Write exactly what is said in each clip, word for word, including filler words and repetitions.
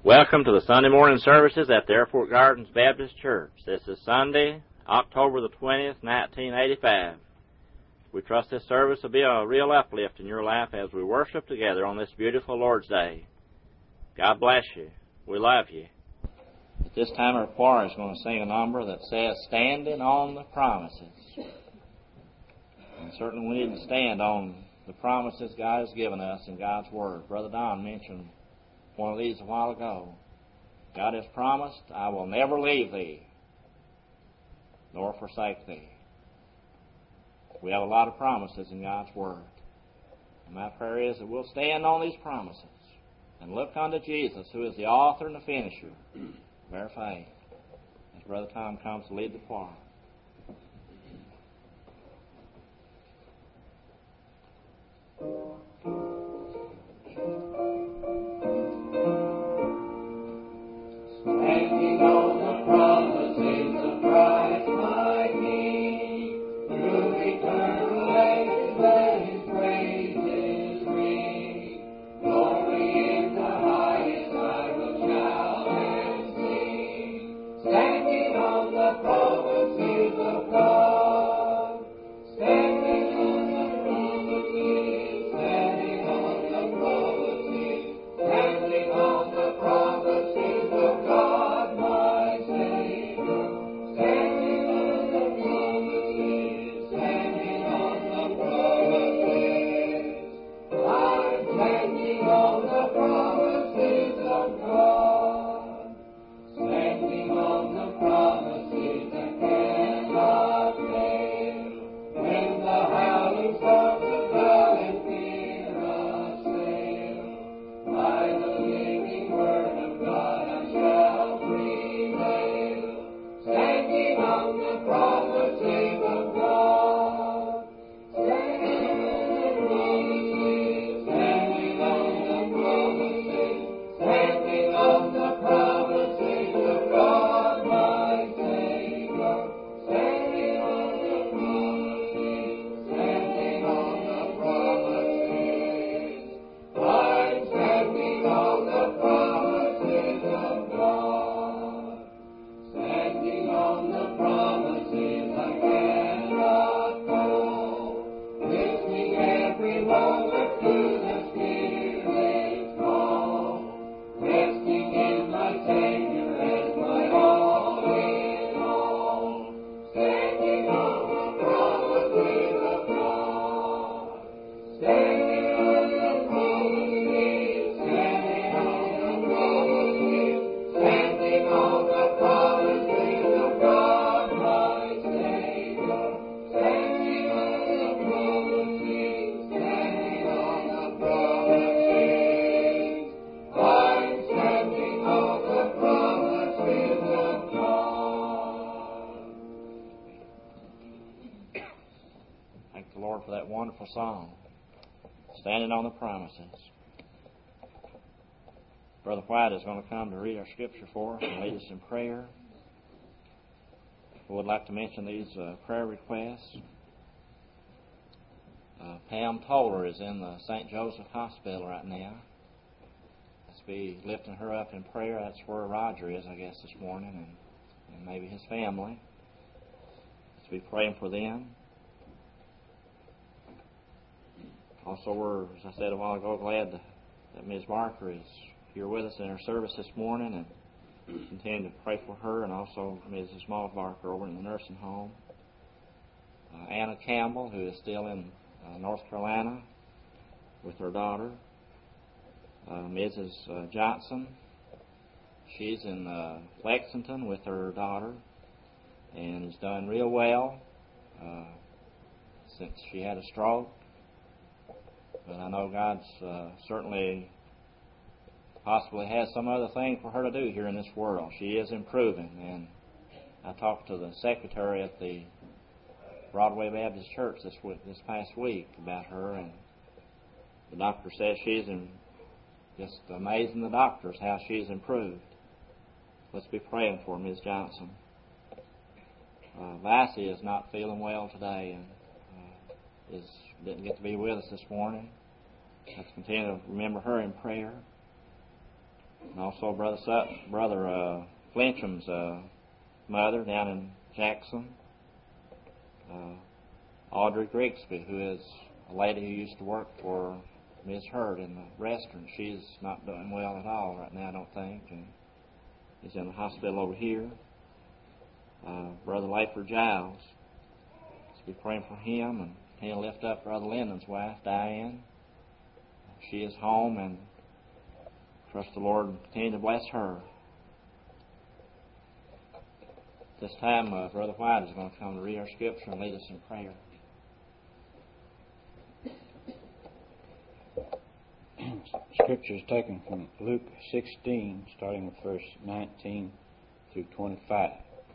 Welcome to the Sunday morning services at the Airport Gardens Baptist Church. This is Sunday, October the twentieth, nineteen eighty-five. We trust this service will be a real uplift in your life as we worship together on this beautiful Lord's Day. God bless you. We love you. At this time, our choir is going to sing a number that says, Standing on the Promises. And certainly we need to stand on the promises God has given us in God's Word. Brother Don mentioned one of these a while ago. God has promised, I will never leave thee, nor forsake thee. We have a lot of promises in God's Word. And my prayer is that we'll stand on these promises and look unto Jesus, who is the author and the finisher of our faith, as Brother Tom comes to lead the choir. Song, Standing on the Promises. Brother White is going to come to read our scripture for us and lead us in prayer. We would like to mention these uh, prayer requests. Uh, Pam Toller is in the Saint Joseph Hospital right now. Let's be lifting her up in prayer. That's where Roger is, I guess, this morning, and, and maybe his family. Let's be praying for them. Also, we're, as I said a while ago, glad that Miz Barker is here with us in our service this morning, and continue to pray for her, and also Missus Maud Barker over in the nursing home. Uh, Anna Campbell, who is still in uh, North Carolina with her daughter. Uh, Missus Uh, Johnson, she's in uh, Lexington with her daughter, and has done real well uh, since she had a stroke. But I know God's uh, certainly possibly has some other thing for her to do here in this world. She is improving, and I talked to the secretary at the Broadway Baptist Church this week, this past week about her, and the doctor says she's in, just amazing, the doctors, how she's improved. Let's be praying for Miz Johnson. Uh, Vassy is not feeling well today, and uh, is didn't get to be with us this morning. Let's continue to remember her in prayer. And also Brother Sut, Brother uh, Flintram's uh, mother down in Jackson, uh, Audrey Grigsby, who is a lady who used to work for Miz Hurd in the restaurant. She's not doing well at all right now, I don't think, and is in the hospital over here. Uh, Brother Layford Giles, let's be praying for him, and he'll lift up Brother Lyndon's wife, Diane. She is home, and trust the Lord and continue to bless her. This time, uh, Brother White is going to come to read our scripture and lead us in prayer. Scripture is taken from Luke sixteen, starting with verse nineteen through twenty-five.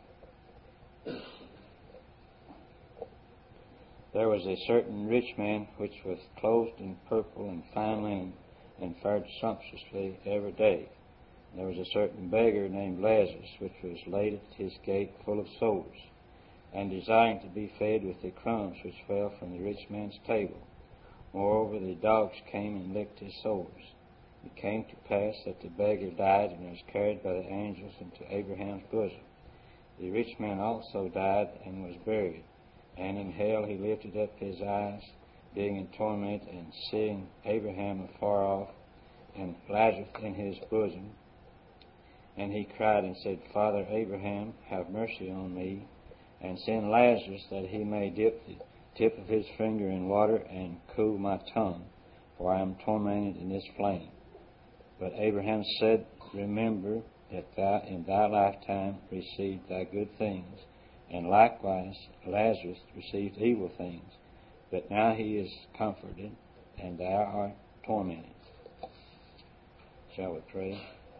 There was a certain rich man which was clothed in purple and fine linen, and fared sumptuously every day. And there was a certain beggar named Lazarus, which was laid at his gate full of sores, and desiring to be fed with the crumbs which fell from the rich man's table. Moreover, the dogs came and licked his sores. It came to pass that the beggar died and was carried by the angels into Abraham's bosom. The rich man also died and was buried, and in hell he lifted up his eyes, being in torment, and seeing Abraham afar off, and Lazarus in his bosom. And he cried and said, Father Abraham, have mercy on me, and send Lazarus, that he may dip the tip of his finger in water and cool my tongue, for I am tormented in this flame. But Abraham said, Remember that thou in thy lifetime received thy good things, and likewise Lazarus received evil things. But now he is comforted, and thou art tormented. Shall we pray?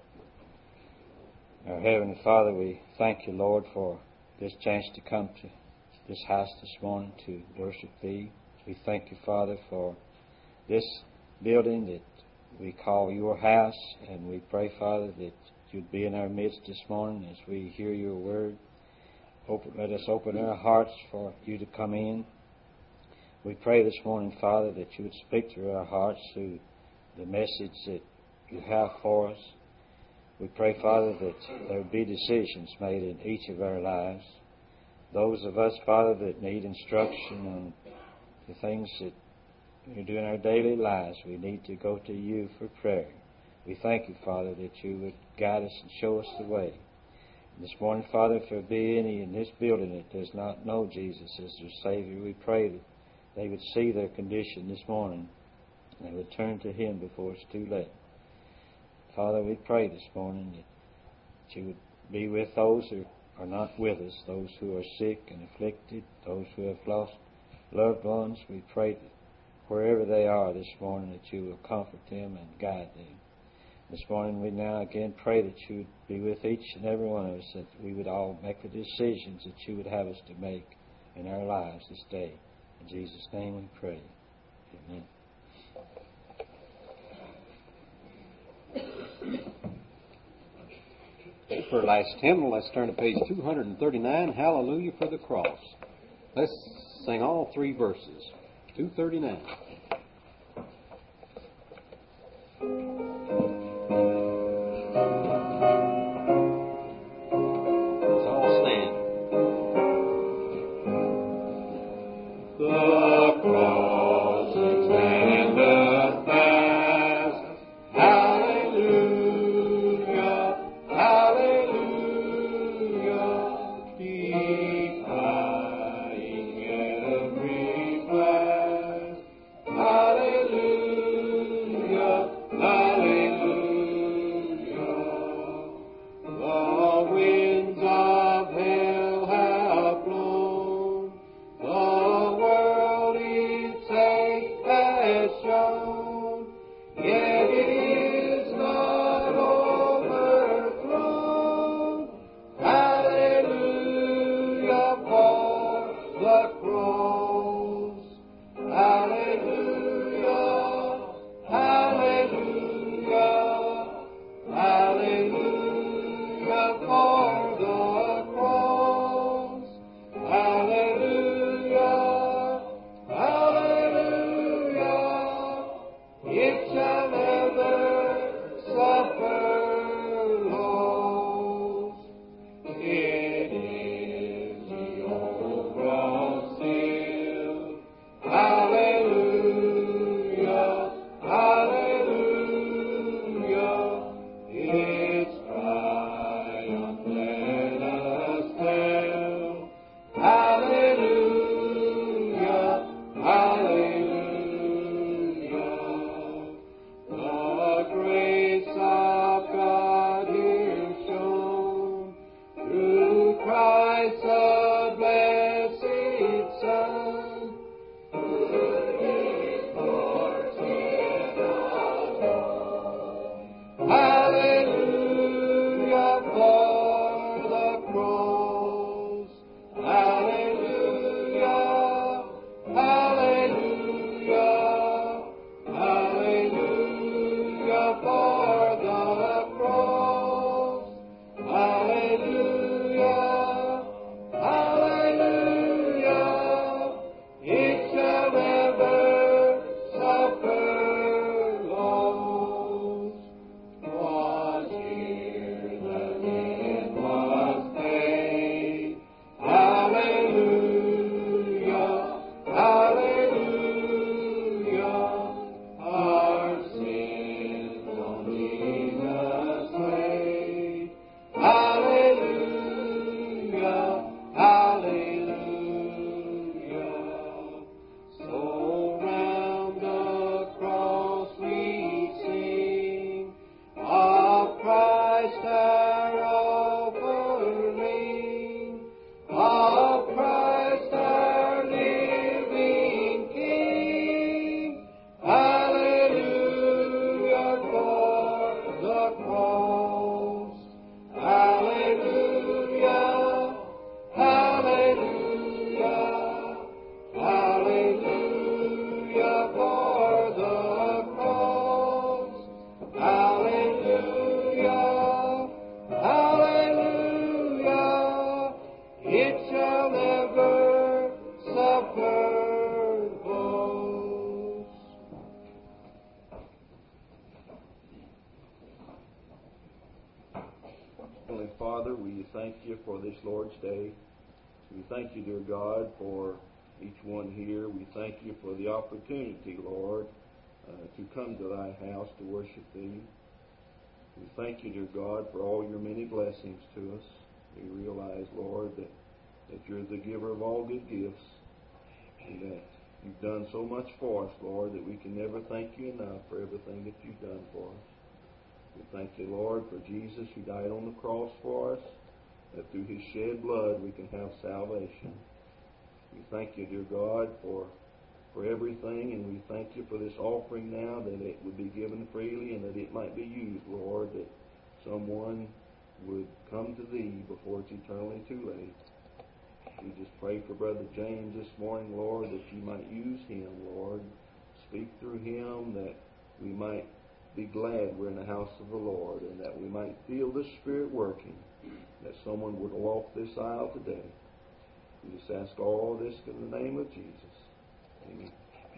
Our Heavenly Father, we thank you, Lord, for this chance to come to this house this morning to worship Thee. We thank you, Father, for this building that we call your house, and we pray, Father, that you'd be in our midst this morning as we hear your word. Open, let us open our hearts for you to come in. We pray this morning, Father, that you would speak to our hearts through the message that you have for us. We pray, Father, that there would be decisions made in each of our lives. Those of us, Father, that need instruction on the things that we do in our daily lives, we need to go to you for prayer. We thank you, Father, that you would guide us and show us the way. This morning, Father, if there be any in this building that does not know Jesus as their Savior, we pray that they would see their condition this morning and they would turn to Him before it's too late. Father, we pray this morning that you would be with those who are not with us, those who are sick and afflicted, those who have lost loved ones. We pray that wherever they are this morning, that you will comfort them and guide them. This morning we now again pray that you would be with each and every one of us, that we would all make the decisions that you would have us to make in our lives this day. In Jesus' name we pray. Amen. For our last hymn, let's turn to page two thirty-nine, Hallelujah for the Cross. Let's sing all three verses. two thirty-nine. Let's all stand. The cross extendeth fast. Hallelujah, hallelujah, defying every blast. cross. Hallelujah, hallelujah, hallelujah for the cross. Hallelujah, hallelujah, it shall never suffer loss. Heavenly Father, we thank you for this Lord's Day. We thank you, dear God, for each one here. We thank you for the opportunity, Lord, uh, to come to thy house to worship thee. We thank you, dear God, for all your many blessings to us. We realize, Lord, that, that you're the giver of all good gifts, and that you've done so much for us, Lord, that we can never thank you enough for everything that you've done for us. We thank you, Lord, for Jesus who died on the cross for us, that through his shed blood we can have salvation. We thank you, dear God, for for everything, and we thank you for this offering now, that it would be given freely and that it might be used, Lord, that someone would come to thee before it's eternally too late. We just pray for Brother James this morning, Lord, that you might use him, Lord. Speak through him, that we might be glad we're in the house of the Lord, and that we might feel the Spirit working, that someone would walk this aisle today. We just ask all this in the name of Jesus. Amen.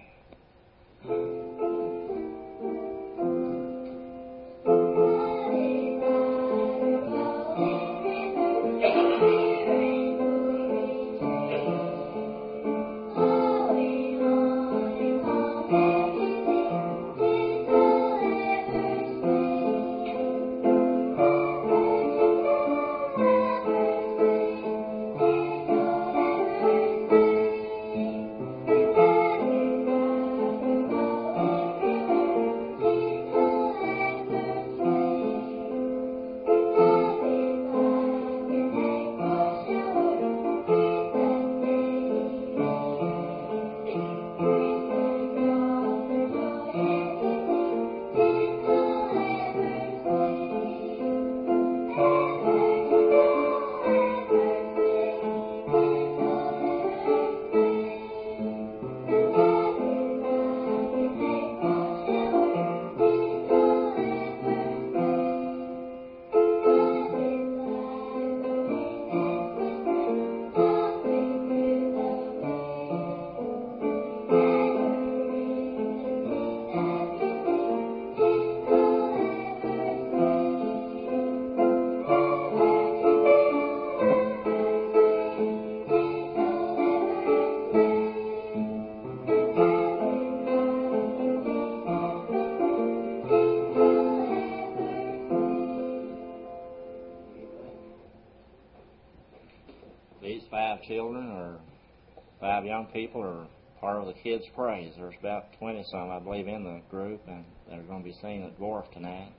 These five children or five young people are part of the Kids Praise. There's about twenty some, I believe, in the group, and they're going to be singing at Dwarf tonight.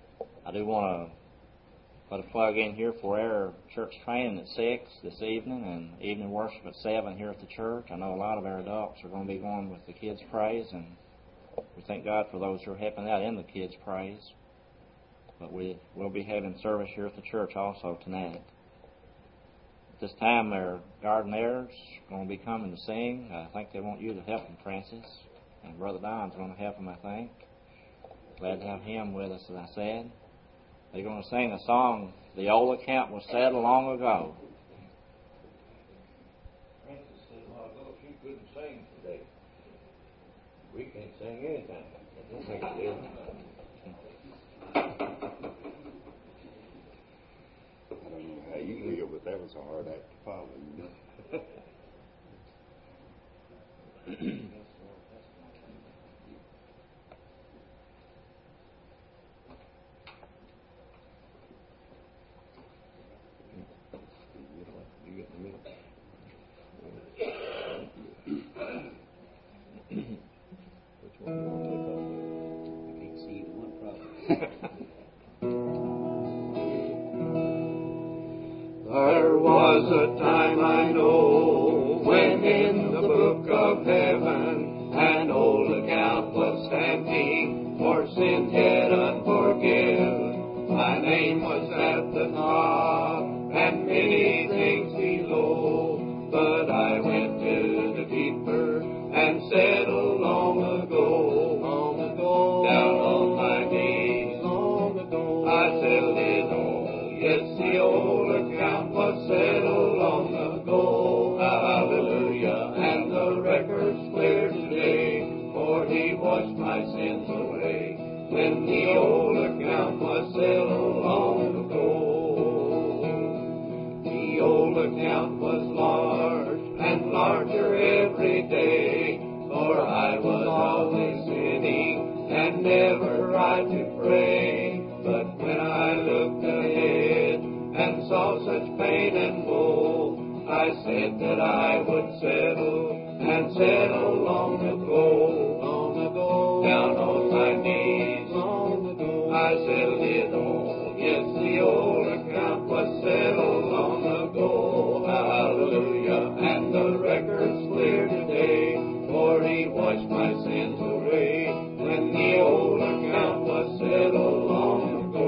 I do want to put a plug in here for our church training at six this evening, and evening worship at seven here at the church. I know a lot of our adults are going to be going with the Kids Praise, and we thank God for those who are helping out in the Kids Praise. But we will be having service here at the church also tonight. At this time, their gardeners are going to be coming to sing. I think they want you to help them, Francis. And Brother Don's going to help them, I think. Glad to have him with us, as I said. They're going to sing a song, The Old Account Was Settled Long Ago. Francis said a while ago she couldn't sing today. We can't sing anytime. That don't make a difference. I don't know how you feel, but that was a hard act to follow, you know. You get in the middle. Which one do you want to take off? I can't see either one, probably. There was a time I know when in the book of heaven an old account was standing for sins yet unforgiven. My name was at the top, and many things below. But I went to the keeper and settled long ago. Long ago, down on my knees. Long ago, I settled it all. Yes, the old account was settled long ago. Hallelujah, and the record's clear today, for He washed my sins away. When the old account was settled long ago. The old account was large and larger every day, for I was always sinning and never tried to pray. But when I looked ahead and saw such pain and woe, I said that I would settle and settle long ago. Long ago, down on my knees. Long ago, I settled it all. Yes, the old account was settled long ago. Hallelujah, and the record's clear today, for He washed my sins away. When the old account was settled long ago.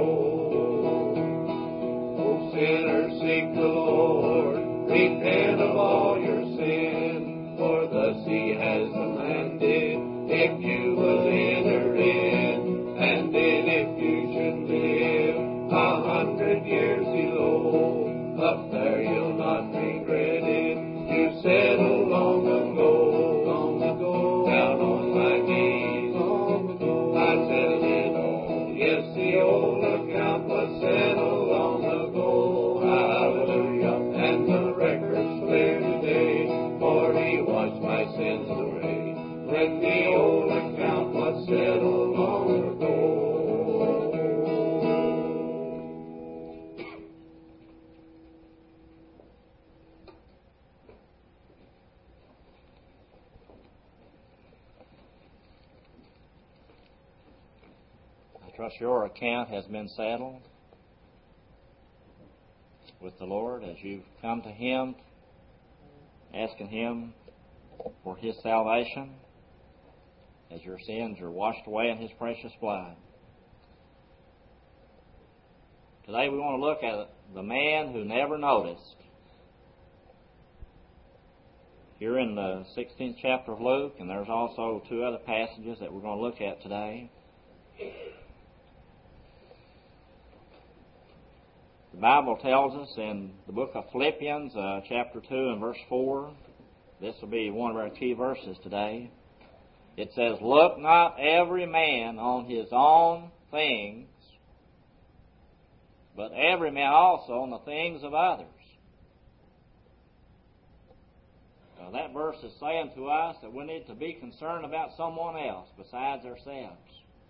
Oh, sinners, seek the Lord, repent of all your sin, for thus He has commanded, if you will enter in, and then if you should live a hundred years below, up there you'll not regret it. You settled long ago, long ago, down on my knees. Long ago, I settled it all. Yes, the old account was settled long ago. Hallelujah, and the record's clear today, for He washed my sins away. When the old account was settled long ago. I trust your account has been settled with the Lord as you've come to Him, asking Him for His salvation, as your sins are washed away in His precious blood. Today we want to look at the man who never noticed. Here in the sixteenth chapter of Luke, and there's also two other passages that we're going to look at today. The Bible tells us in the book of Philippians, uh, chapter two and verse four, this will be one of our key verses today. It says, "Look not every man on his own things, but every man also on the things of others." Now that verse is saying to us that we need to be concerned about someone else besides ourselves.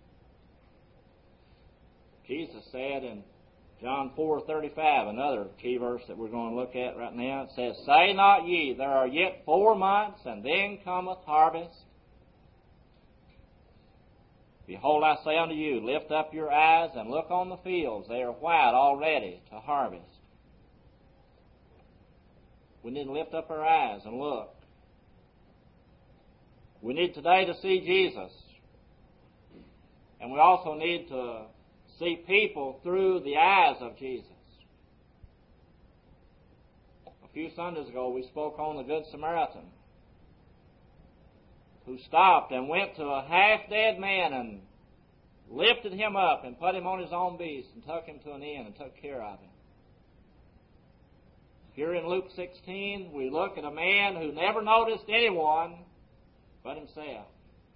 Jesus said in John four thirty-five, another key verse that we're going to look at right now, it says, "Say not ye, there are yet four months, and then cometh harvest. Behold, I say unto you, lift up your eyes and look on the fields, they are white already to harvest." We need to lift up our eyes and look. We need today to see Jesus. And we also need to see people through the eyes of Jesus. A few Sundays ago we spoke on the Good Samaritan, who stopped and went to a half-dead man and lifted him up and put him on his own beast and took him to an inn and took care of him. Here in Luke sixteen, we look at a man who never noticed anyone but himself.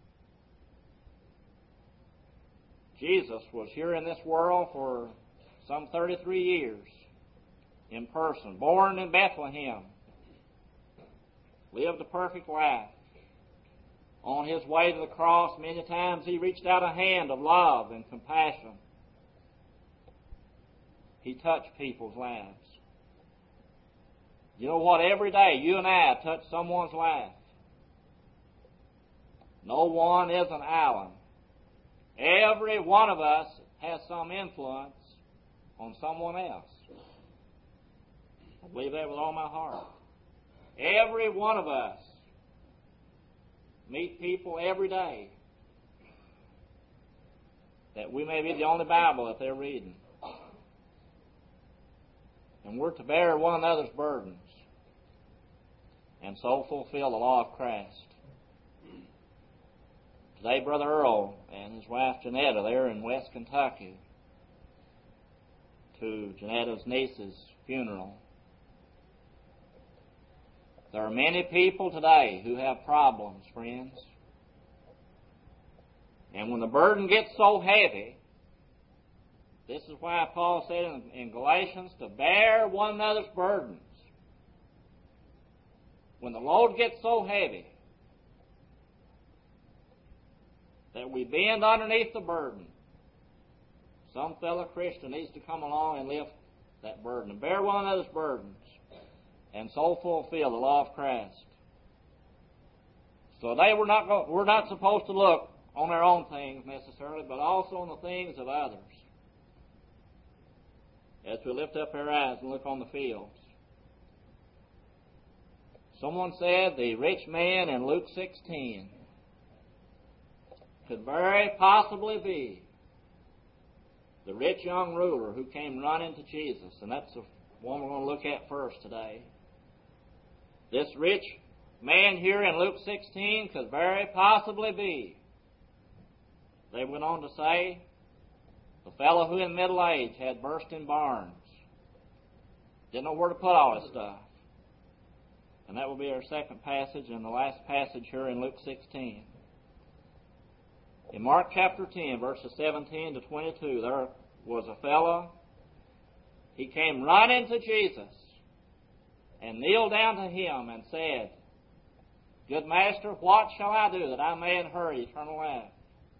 Jesus was here in this world for some thirty-three years in person, born in Bethlehem, lived a perfect life. On His way to the cross, many times He reached out a hand of love and compassion. He touched people's lives. You know what? Every day you and I touch someone's life. No one is an island. Every one of us has some influence on someone else. I believe that with all my heart. Every one of us meet people every day that we may be the only Bible that they're reading. And we're to bear one another's burdens and so fulfill the law of Christ. Today, Brother Earl and his wife Janetta, they're in West Kentucky to Janetta's niece's funeral. There are many people today who have problems, friends. And when the burden gets so heavy, this is why Paul said in, in Galatians to bear one another's burdens. When the load gets so heavy that we bend underneath the burden, some fellow Christian needs to come along and lift that burden and bear one another's burdens and so fulfill the law of Christ. So today we're not go, we're not supposed to look on our own things necessarily, but also on the things of others. As we lift up our eyes and look on the fields. Someone said the rich man in Luke sixteen could very possibly be the rich young ruler who came running to Jesus. And that's the one we're going to look at first today. This rich man here in Luke sixteen could very possibly be, they went on to say, the fellow who in middle age had bursting barns, didn't know where to put all his stuff. And that will be our second passage and the last passage here in Luke sixteen. In Mark chapter ten, verses seventeen to twenty-two, there was a fellow. He came running to Jesus and kneeled down to him and said, Good Master, what shall I do that I may inherit eternal life?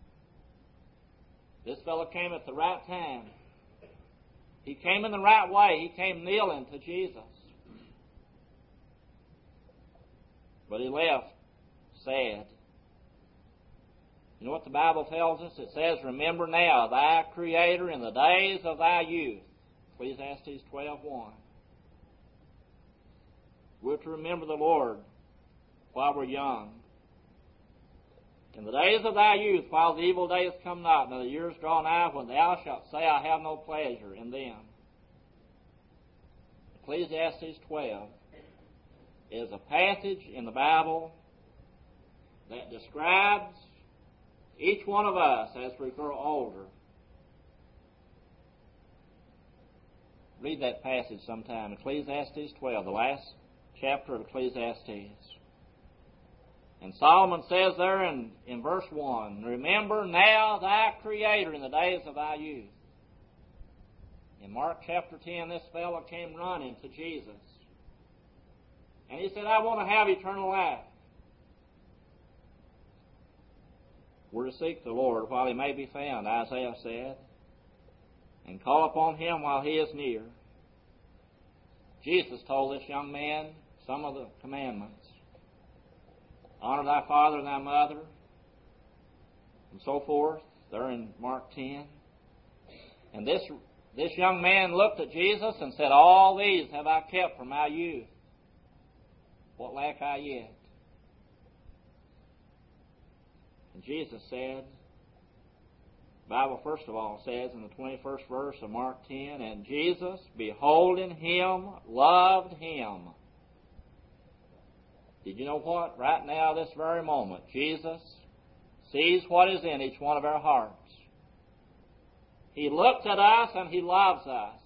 This fellow came at the right time. He came in the right way. He came kneeling to Jesus. But he left sad. You know what the Bible tells us? It says, Remember now thy Creator in the days of thy youth. Ecclesiastes twelve one. We're to remember the Lord while we're young. In the days of thy youth, while the evil days come not, and the years draw nigh, when thou shalt say, I have no pleasure in them. Ecclesiastes twelve is a passage in the Bible that describes each one of us as we grow older. Read that passage sometime. Ecclesiastes twelve, the last chapter of Ecclesiastes. And Solomon says there in, in verse one, Remember now thy Creator in the days of thy youth. In Mark chapter ten, this fellow came running to Jesus. And he said, I want to have eternal life. We're to seek the Lord while he may be found, Isaiah said, and call upon him while he is near. Jesus told this young man some of the commandments. Honor thy father and thy mother, and so forth. They're in Mark ten. And this, this young man looked at Jesus and said, All these have I kept from my youth. What lack I yet? And Jesus said, the Bible first of all says in the twenty-first verse of Mark ten, And Jesus, beholding him, loved him. Did you know what? Right now, this very moment, Jesus sees what is in each one of our hearts. He looks at us and he loves us.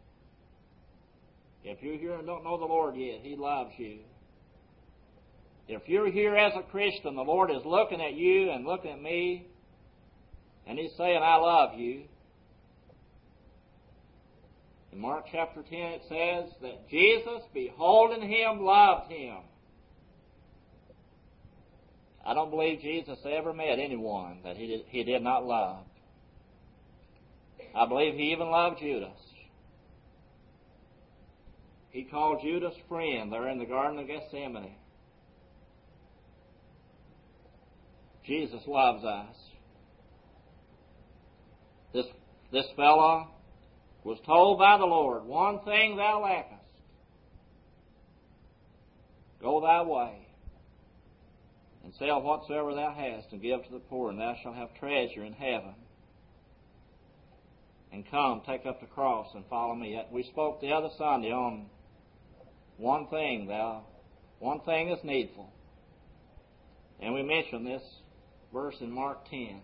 If you're here and don't know the Lord yet, he loves you. If you're here as a Christian, the Lord is looking at you and looking at me, and he's saying, I love you. In Mark chapter ten it says that Jesus, beholding him, loved him. I don't believe Jesus ever met anyone that he did, he did not love. I believe he even loved Judas. He called Judas friend there in the Garden of Gethsemane. Jesus loves us. This, this fellow was told by the Lord, One thing thou lackest. Go thy way and sell whatsoever thou hast, and give to the poor, and thou shalt have treasure in heaven. and come, take up the cross and follow me. We spoke the other Sunday on one thing, thou, one thing is needful. And we mentioned this verse in Mark ten.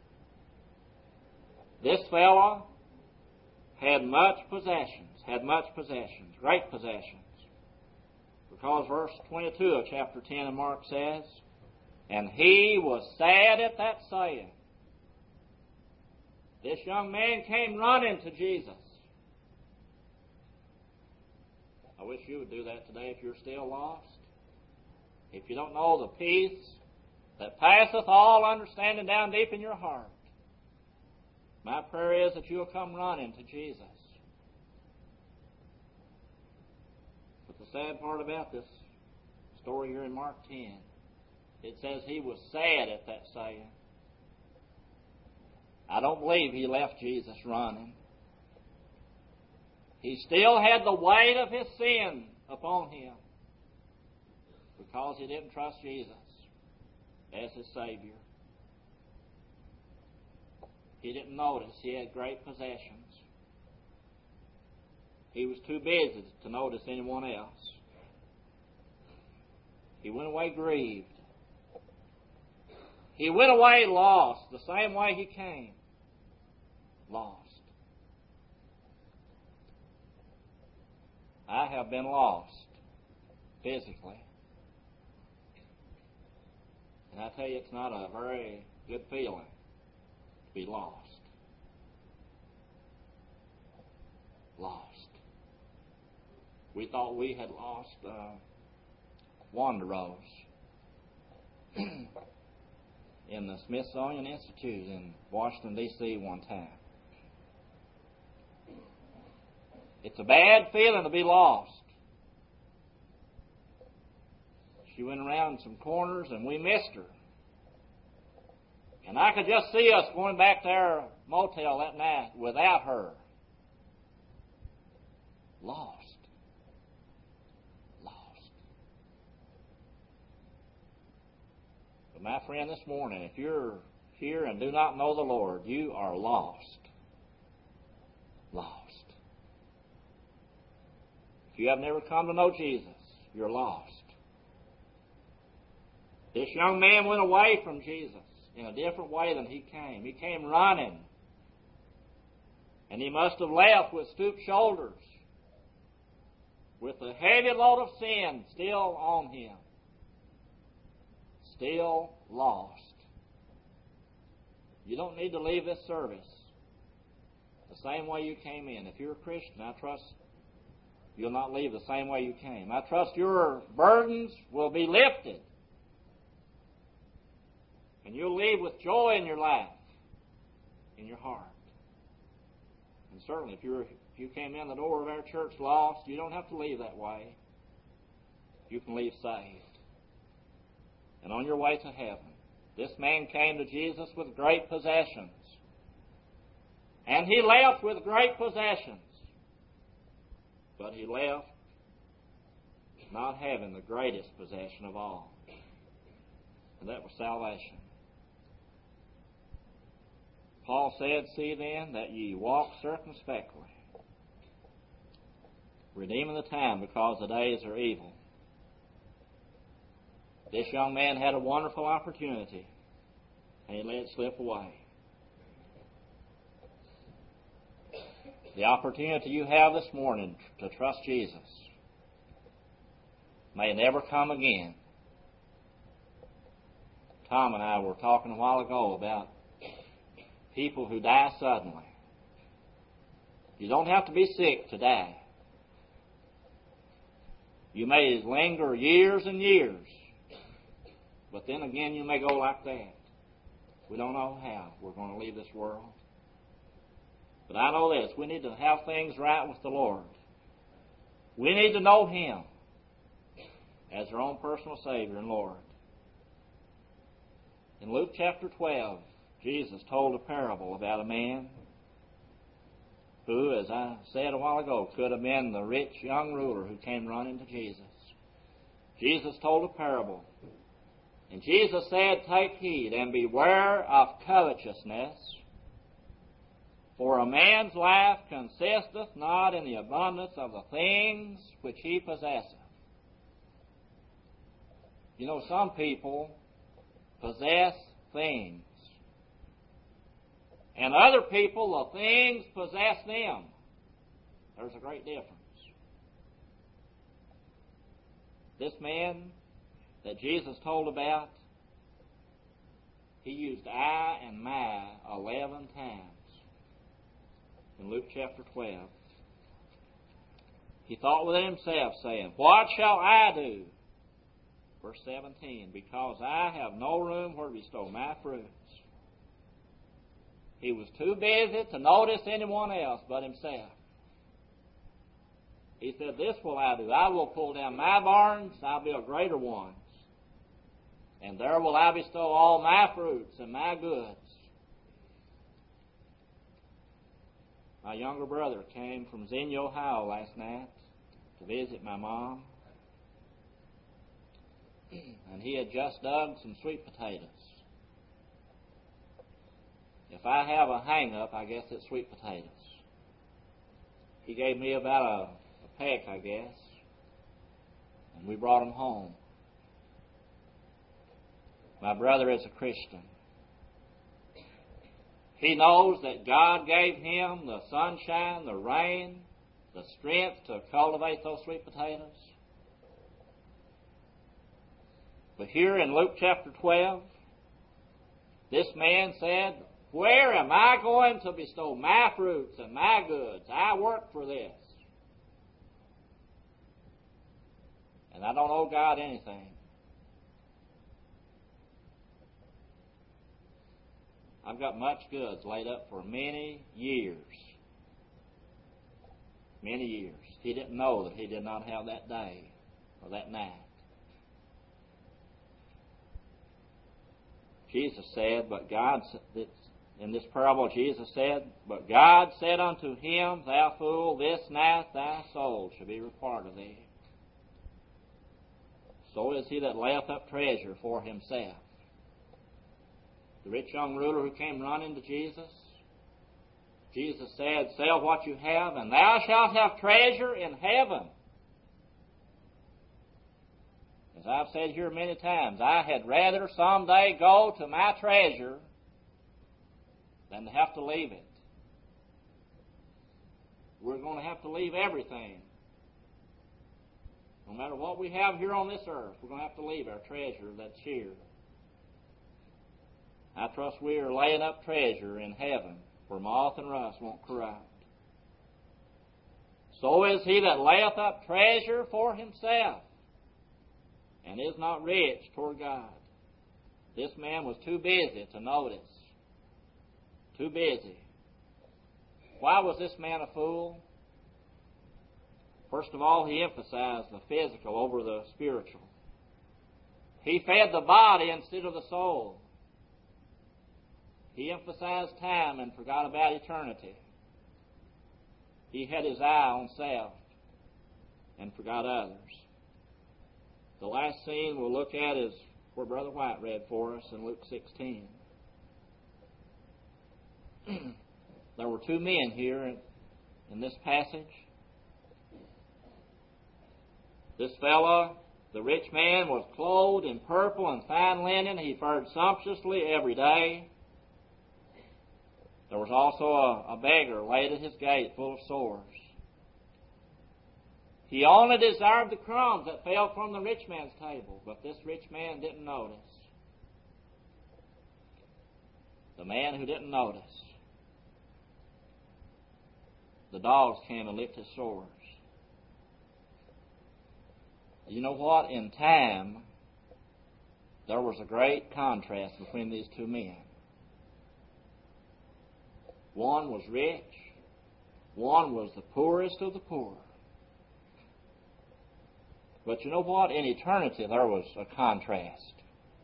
This fellow had much possessions, had much possessions, great possessions. Because verse twenty-two of chapter ten of Mark says, and he was sad at that saying. This young man came running to Jesus. I wish you would do that today if you're still lost. If you don't know the peace that passeth all understanding down deep in your heart, my prayer is that you'll come running to Jesus. But the sad part about this story here in Mark ten, it says he was sad at that saying. I don't believe he left Jesus running. He still had the weight of his sin upon him because he didn't trust Jesus as his Savior. He didn't notice he had great possessions. He was too busy to notice anyone else. He went away grieved. He went away lost, the same way he came. Lost. I have been lost physically. And I tell you, it's not a very good feeling to be lost. Lost. We thought we had lost uh, Wanderers in the Smithsonian Institute in Washington, D C one time. It's a bad feeling to be lost. She went around some corners and we missed her. And I could just see us going back to our motel that night without her. Lost. Lost. But my friend, this morning, if you're here and do not know the Lord, you are lost. Lost. If you have never come to know Jesus, you're lost. This young man went away from Jesus in a different way than he came. He came running. And he must have left with stooped shoulders, with the heavy load of sin still on him. Still lost. You don't need to leave this service the same way you came in. If you're a Christian, I trust you'll not leave the same way you came. I trust your burdens will be lifted. And you'll leave with joy in your life, in your heart. And certainly if you're if you came in the door of our church lost, you don't have to leave that way. You can leave saved. And on your way to heaven, this man came to Jesus with great possessions. And he left with great possessions. But he left not having the greatest possession of all. And that was salvation. Paul said, see then that ye walk circumspectly, redeeming the time because the days are evil. This young man had a wonderful opportunity, and he let it slip away. The opportunity you have this morning to trust Jesus may never come again. Tom and I were talking a while ago about people who die suddenly. You don't have to be sick to die. You may linger years and years, but then again you may go like that. We don't know how we're going to leave this world. But I know this, we need to have things right with the Lord. We need to know Him as our own personal Savior and Lord. In Luke chapter twelve, Jesus told a parable about a man who, as I said a while ago, could have been the rich young ruler who came running to Jesus. Jesus told a parable. And Jesus said, take heed and beware of covetousness, For a man's life consisteth not in the abundance of the things which he possesseth. You know, some people possess things. And other people, the things possess them. There's a great difference. This man that Jesus told about, he used I and my eleven times in Luke chapter twelve. He thought within himself, saying, What shall I do? Verse seventeen, Because I have no room where to bestow my fruits. He was too busy to notice anyone else but himself. He said, This will I do. I will pull down my barns, I'll build greater ones. And there will I bestow all my fruits and my goods. My younger brother came from Xenia, Ohio last night to visit my mom. And he had just dug some sweet potatoes. If I have a hang-up, I guess it's sweet potatoes. He gave me about a, a peck, I guess, and we brought them home. My brother is a Christian. He knows that God gave him the sunshine, the rain, the strength to cultivate those sweet potatoes. But here in Luke chapter twelve, this man said, Where am I going to bestow my fruits and my goods? I work for this. And I don't owe God anything. I've got much goods laid up for many years. Many years. He didn't know that he did not have that day or that night. Jesus said, but God, in this parable, Jesus said, But God said unto him, Thou fool, this night thy soul shall be required of thee. So is he that layeth up treasure for himself. The rich young ruler who came running to Jesus, Jesus said, Sell what you have, and thou shalt have treasure in heaven. As I've said here many times, I had rather someday go to my treasure than to have to leave it. We're going to have to leave everything. No matter what we have here on this earth, we're going to have to leave our treasure that's here. I trust we are laying up treasure in heaven where moth and rust won't corrupt. So is he that layeth up treasure for himself and is not rich toward God. This man was too busy to notice. Too busy. Why was this man a fool? First of all, he emphasized the physical over the spiritual. He fed the body instead of the soul. He emphasized time and forgot about eternity. He had his eye on self and forgot others. The last scene we'll look at is where Brother White read for us in Luke sixteen. There were two men here in, in this passage. This fellow, the rich man, was clothed in purple and fine linen. He fared sumptuously every day. There was also a, a beggar laid at his gate full of sores. He only desired the crumbs that fell from the rich man's table, but this rich man didn't notice. The man who didn't notice. The dogs came and licked his sores. You know what? In time, there was a great contrast between these two men. One was rich. One was the poorest of the poor. But you know what? In eternity, there was a contrast.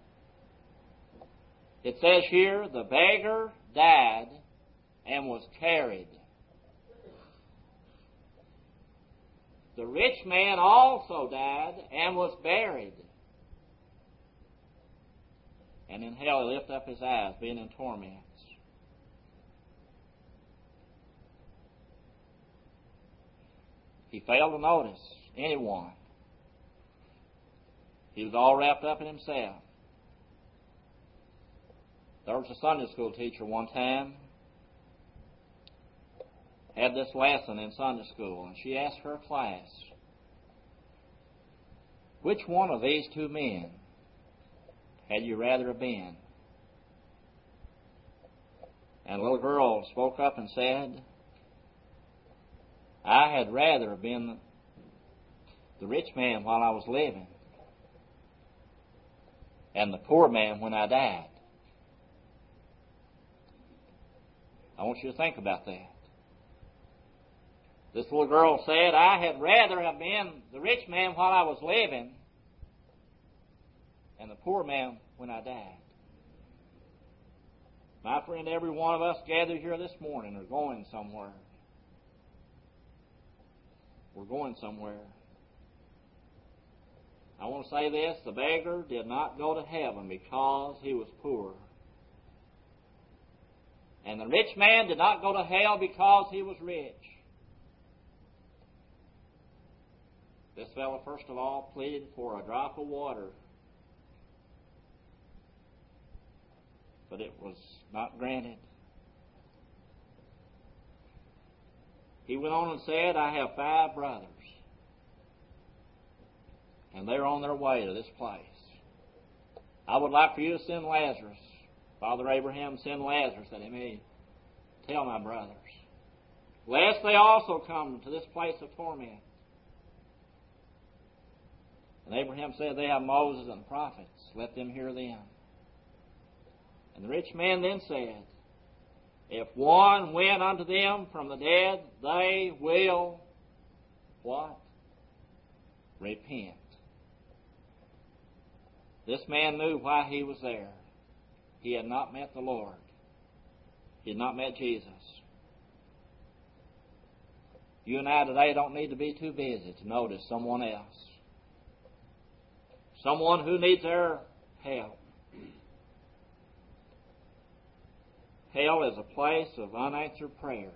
It says here, the beggar died and was carried. The rich man also died and was buried. And in hell he lifted up his eyes, being in torments. He failed to notice anyone. He was all wrapped up in himself. There was a Sunday school teacher one time, had this lesson in Sunday school, and she asked her class, which one of these two men had you rather have been? And a little girl spoke up and said, I had rather have been the rich man while I was living and the poor man when I died. I want you to think about that. This little girl said, I had rather have been the rich man while I was living and the poor man when I died. My friend, every one of us gathered here this morning are going somewhere. We're going somewhere. I want to say this, the beggar did not go to heaven because he was poor. And the rich man did not go to hell because he was rich. This fellow, first of all, pleaded for a drop of water. But it was not granted. He went on and said, I have five brothers. And they're on their way to this place. I would like for you to send Lazarus. Father Abraham, send Lazarus that he may tell my brothers, lest they also come to this place of torment. And Abraham said, they have Moses and the prophets. Let them hear them. And the rich man then said, if one went unto them from the dead, they will, what? Repent. This man knew why he was there. He had not met the Lord. He had not met Jesus. You and I today don't need to be too busy to notice someone else. Someone who needs our help. Hell is a place of unanswered prayer.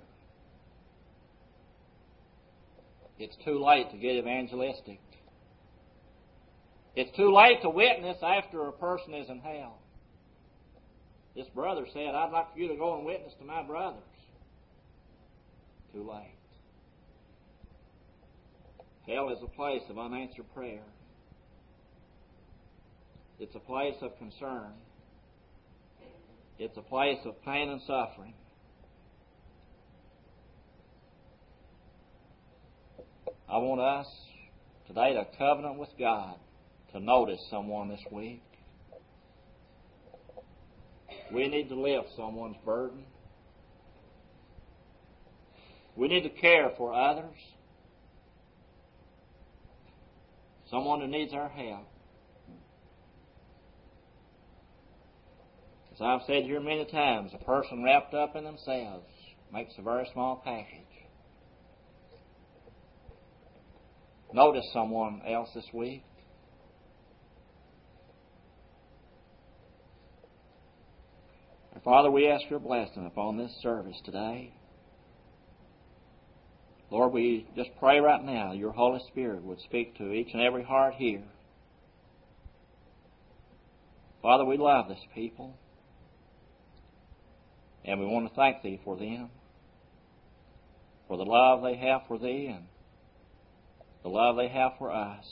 It's too late to get evangelistic. It's too late to witness after a person is in hell. This brother said, I'd like for you to go and witness to my brothers. Too late. Hell is a place of unanswered prayer. It's a place of concern. It's a place of pain and suffering. I want us today to covenant with God to notice someone this week. We need to lift someone's burden. We need to care for others. Someone who needs our help. As I've said here many times, a person wrapped up in themselves makes a very small package. Notice someone else this week. Father, we ask your blessing upon this service today. Lord, we just pray right now your Holy Spirit would speak to each and every heart here. Father, we love this people. And we want to thank Thee for them, for the love they have for Thee and the love they have for us.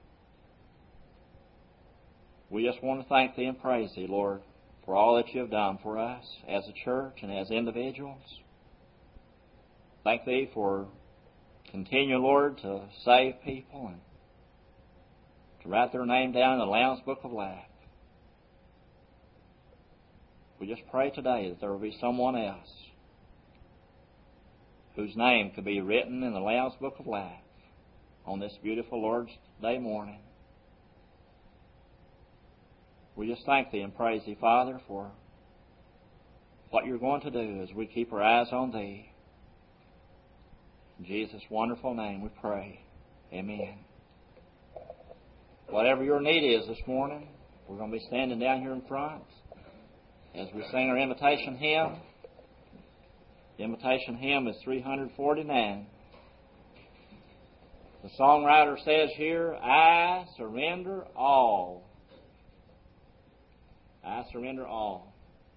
We just want to thank Thee and praise Thee, Lord, for all that you have done for us as a church and as individuals. Thank Thee for continuing, Lord, to save people and to write their name down in the Lamb's Book of Life. We just pray today that there will be someone else whose name could be written in the Lamb's Book of Life on this beautiful Lord's Day morning. We just thank Thee and praise Thee, Father, for what you're going to do as we keep our eyes on Thee. In Jesus' wonderful name we pray. Amen. Whatever your need is this morning, we're going to be standing down here in front as we sing our invitation hymn. The invitation hymn is three forty-nine. The songwriter says here, I surrender all. I surrender all.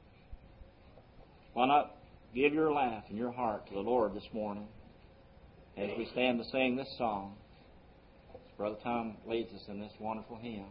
Why not give your life and your heart to the Lord this morning as we stand to sing this song? As Brother Tom leads us in this wonderful hymn.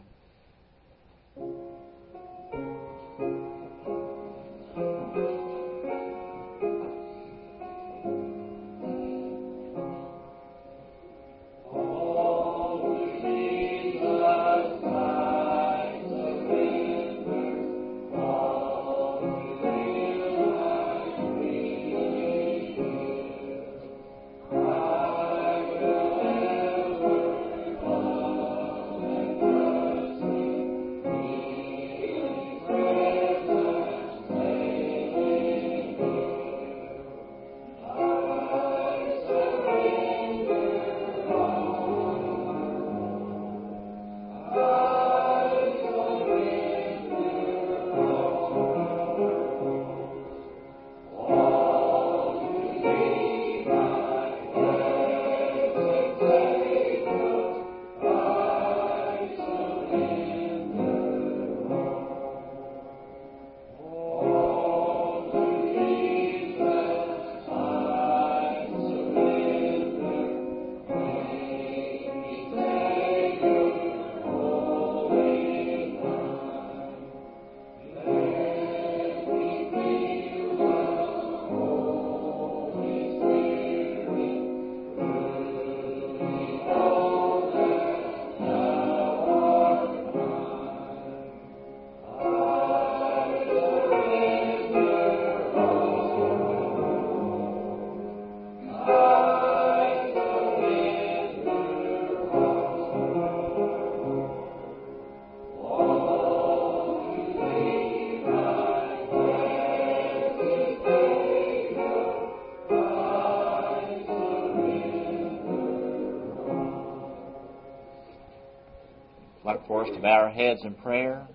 Like for us to bow our heads in prayer.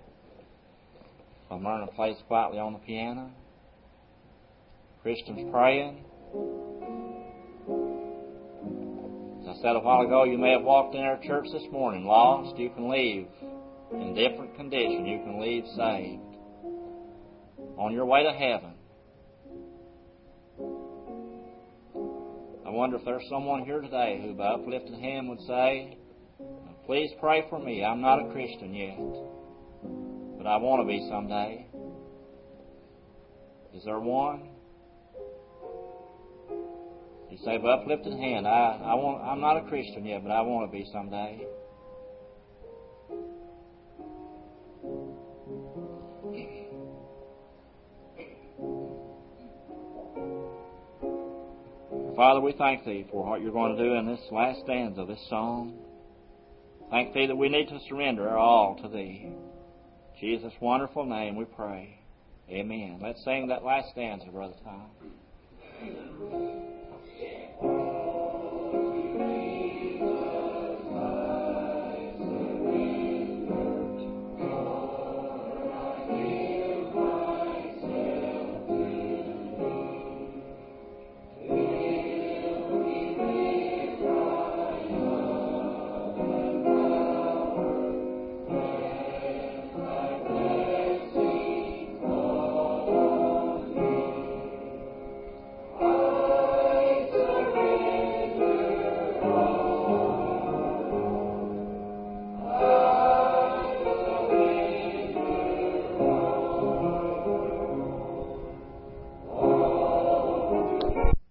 While Myrna plays quietly on the piano. Christians praying. As I said a while ago, you may have walked in our church this morning lost. You can leave in different condition. You can leave saved. On your way to heaven. I wonder if there's someone here today who by uplifted hand would say, please pray for me. I'm not a Christian yet, but I want to be someday. Is there one? You say, by uplifted hand, I, I want, I'm not a Christian yet, but I want to be someday. Father, we thank Thee for what You're going to do in this last stanza of this song. Thank Thee that we need to surrender our all to Thee. In Jesus' wonderful name we pray. Amen. Let's sing that last stanza, Brother Tom.